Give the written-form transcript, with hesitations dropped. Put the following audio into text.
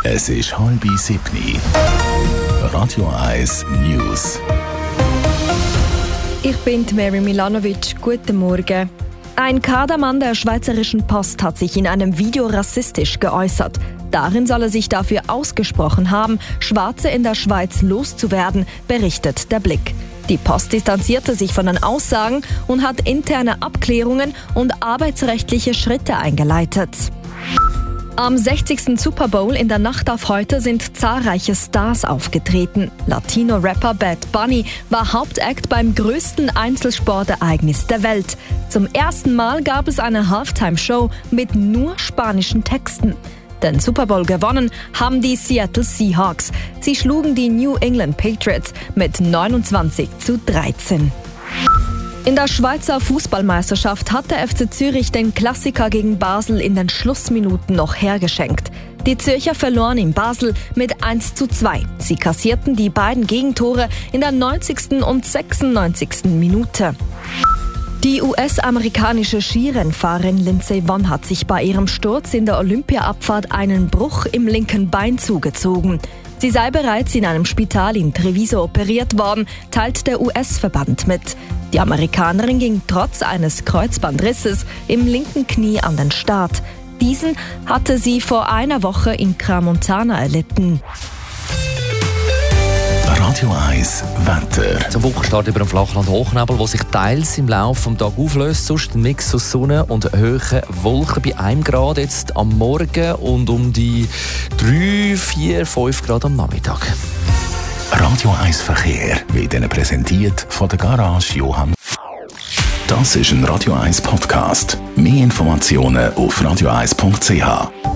Es ist 6:30. Radio 1 News. Ich bin Mary Milanovic. Guten Morgen. Ein Kadermann der Schweizerischen Post hat sich in einem Video rassistisch geäußert. Darin soll er sich dafür ausgesprochen haben, Schwarze in der Schweiz loszuwerden, berichtet der Blick. Die Post distanzierte sich von den Aussagen und hat interne Abklärungen und arbeitsrechtliche Schritte eingeleitet. Am 60. Super Bowl in der Nacht auf heute sind zahlreiche Stars aufgetreten. Latino-Rapper Bad Bunny war Hauptakt beim größten Einzelsportereignis der Welt. Zum ersten Mal gab es eine Halftime-Show mit nur spanischen Texten. Den Super Bowl gewonnen haben die Seattle Seahawks. Sie schlugen die New England Patriots mit 29:13. In der Schweizer Fußballmeisterschaft hat der FC Zürich den Klassiker gegen Basel in den Schlussminuten noch hergeschenkt. Die Zürcher verloren in Basel mit 1:2. Sie kassierten die beiden Gegentore in der 90. und 96. Minute. Die US-amerikanische Skirennfahrerin Lindsey Vonn hat sich bei ihrem Sturz in der Olympia-Abfahrt einen Bruch im linken Bein zugezogen. Sie sei bereits in einem Spital in Treviso operiert worden, teilt der US-Verband mit. Die Amerikanerin ging trotz eines Kreuzbandrisses im linken Knie an den Start. Diesen hatte sie vor einer Woche in Crans-Montana erlitten. Radio 1 Wetter. Zum Wochenstart über dem Flachland Hochnebel, der sich teils im Laufe des Tages auflöst. Sonst ein Mix aus Sonne und hohen Wolken bei 1 Grad jetzt am Morgen und um die 3, 4, 5 Grad am Nachmittag. Radio 1 Verkehr wird Ihnen präsentiert von der Garage Johann. Das ist ein Radio 1 Podcast. Mehr Informationen auf radio1.ch.